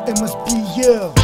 MSB,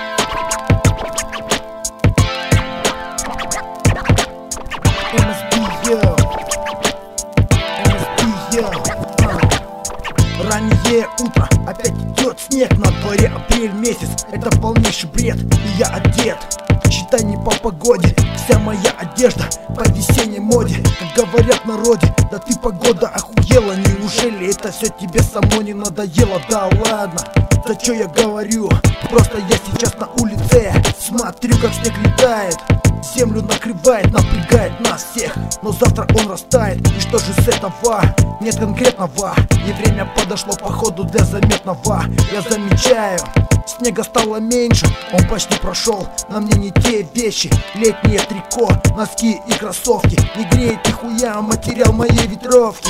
Раннее утро, опять идет снег, на дворе апрель месяц, это полнейший бред, и я одет, считай не по погоде, вся моя одежда по весенней моде, как говорят в народе, да ты погода охуела, неужели это все тебе со мной не надоело? Да ладно, да чё я говорю, просто я сейчас на улице, смотрю как снег летает, землю накрывает, напрягает нас всех, но завтра он растает, и что же с этого? Нет конкретного, и время подошло походу для заметного. Я замечаю, снега стало меньше, он почти прошел, на мне не те вещи, летнее трико, носки и кроссовки, не греет нихуя материал моей ветровки.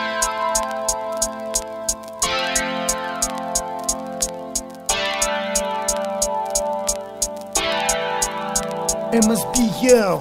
MSB, yo.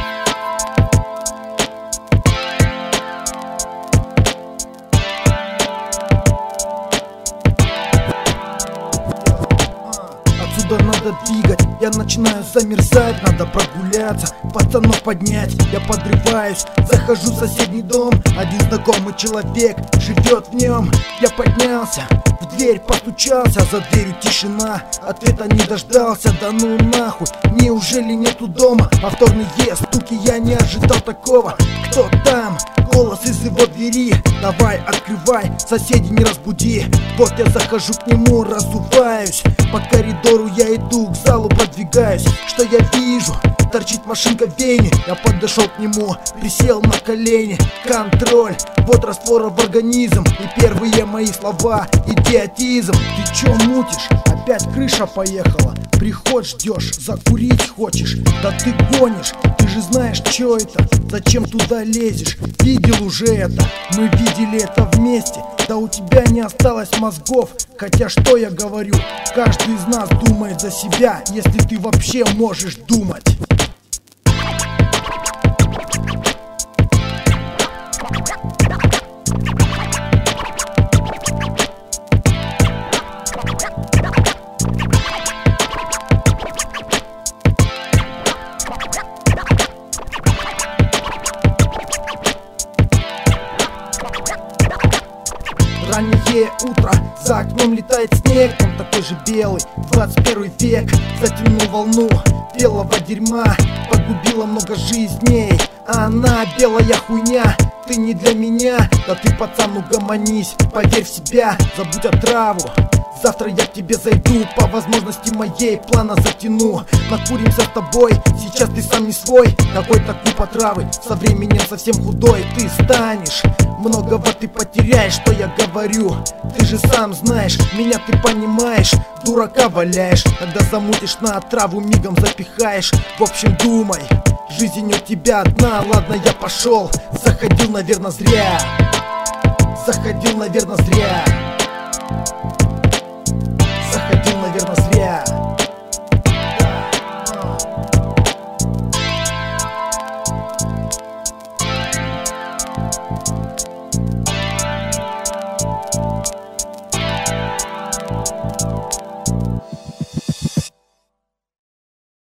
Отсюда надо двигать, я начинаю замерзать, надо прогуляться, пацанов поднять, я подрываюсь, захожу в соседний дом, один знакомый человек живет в нем, я поднялся, в дверь постучался, за дверью тишина, ответа не дождался, да ну нахуй, неужели нету дома? Повторные стуки, я не ожидал такого. Кто там? Голос из его двери, давай открывай, соседи не разбуди. Вот я захожу к нему, разуваюсь, по коридору я иду, к залу продвигаюсь. Что я вижу? Торчит машинка в вене, я подошел к нему, присел на колени. Контроль, вот раствора в организм, и первые мои слова — идиотизм. Ты чё мутишь? Опять крыша поехала. Приход ждешь, закурить хочешь? Да ты гонишь, ты же знаешь, чё это? Зачем туда лезешь? Видел уже это, мы видели это вместе. Да у тебя не осталось мозгов. Хотя что я говорю, каждый из нас думает за себя, если ты вообще можешь думать. Раннее утро, за окном летает снег, он такой же белый, 21 век. Затянул волну белого дерьма, погубила много жизней, а она белая хуйня. Ты не для меня, да ты, пацан, угомонись, поверь в себя, забудь отраву. Завтра я к тебе зайду, по возможности моей плана затяну. Накуримся с тобой, сейчас ты сам не свой. Какой-то купа травы, со временем совсем худой ты станешь. Многого ты потеряешь, что я говорю. Ты же сам знаешь, меня ты понимаешь. Дурака валяешь, когда замутишь на отраву, мигом запихаешь. В общем, думай, жизнь у тебя одна. Ладно, я пошел, заходил, наверное, зря. Заходил, наверное, зря.